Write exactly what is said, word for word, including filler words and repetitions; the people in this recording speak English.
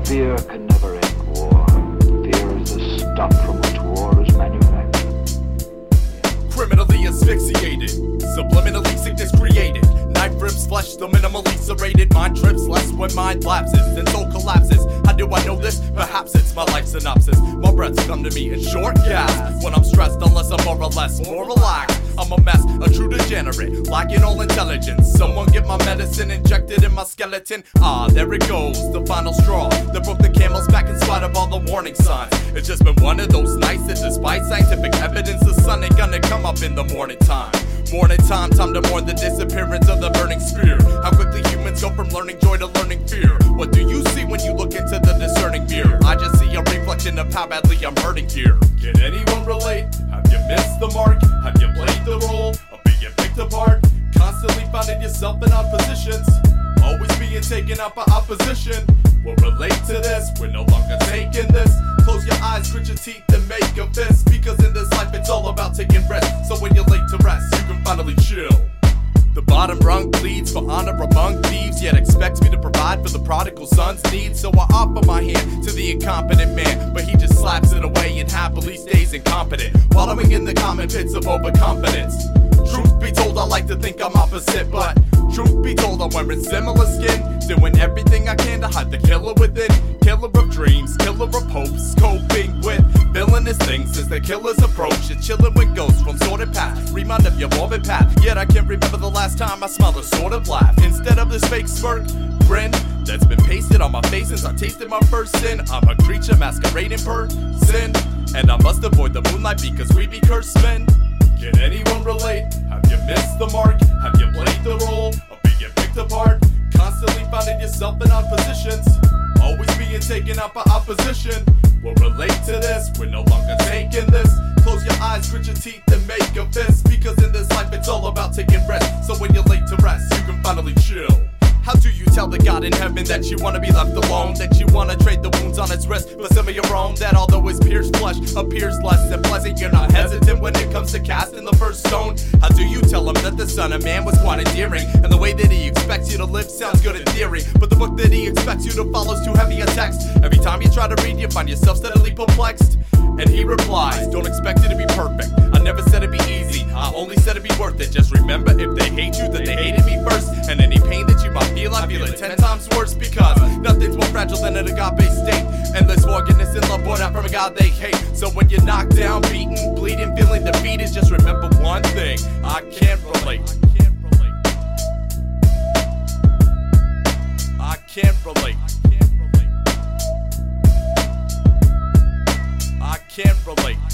Fear can never end war. Fear is the stuff from which war is manufactured. Criminally asphyxiated, subliminally sickness created. Knife rips flesh, the minimally serrated. Mind trips less when mind lapses, then soul collapses. How do I know this? Perhaps it's my life synopsis. My breaths come to me in short gasps when I'm stressed, unless I'm more or less more relaxed. I'm a mess, a true degenerate, lacking all intelligence. Someone get my medicine injected in my skeleton. Ah, there it goes, the final straw that broke the camel's back in spite of all the warning signs. It's just been one of those nights that despite scientific evidence, the sun ain't gonna come up in the morning time. Morning time, time to mourn the disappearance of the burning spear. How quickly humans go from learning joy to learning fear. What do you see when you look into the discerning mirror? I just see a reflection of how badly I'm hurting here. Can anyone relate? Have you missed the mark? Have you played the role of being picked apart? Constantly finding yourself in odd positions, always being taken out by opposition. We'll relate to this, we're no longer taking this. Close your eyes, grit your teeth, and make a fist. Because in this life it's all about taking rest. So when you're late to rest, you can finally chill. The bottom rung pleads for honor among thieves, yet expects me to provide for the prodigal son's needs. So I offer my hand to the incompetent man, but he just slaps it away and happily stays incompetent, wallowing in the common pits of overconfidence. Truth be told, I like to think I'm opposite, but truth be told, I'm wearing similar skin, doing everything I can to hide the killer within. Killer of dreams, killer of hopes, coping with villainous things as the killer's approach. It's chilling with ghosts from sordid path, remind of your morbid path. Yet I can't remember the last time I smiled a sort of laugh. Instead of this fake smirk, grin that's been pasted on my face since I tasted my first sin. I'm a creature masquerading person, and I must avoid the moonlight because we be cursed men. Can anyone relate? Have you missed the mark? Have you played the role of being picked apart? Constantly finding yourself in odd positions, always being taken out by opposition. We'll relate to this, we're no longer taking this. Close your eyes, grit your teeth, and make a fist. Because in this life it's all about taking rest. So when you're late to rest, you can finally chill. How do you tell the God in heaven that you wanna be left alone? That you wanna trade the wounds on its wrist for some of your own? That although his pierced flesh appears less than pleasant, you're not hesitant when it comes to casting the first stone? How do you tell him that the Son of Man was quite endearing, and the way that he expects you to live sounds good in theory, but the book that he expects you to follow is too heavy a text? Every time you try to read, you find yourself steadily perplexed. And he replies, don't expect it to be perfect. I never said it'd be easy, I only said it'd be worth it. Just remember, if they hate you, then they hated me first. And any pain that you might feel, I feel it ten times worse. Because nothing's more fragile than an agape state. Endless forgiveness and love born out from a God they hate. So when you're knocked down, beaten, bleeding, feeling defeated, just remember one thing, I can't relate. I can't relate. I can't relate.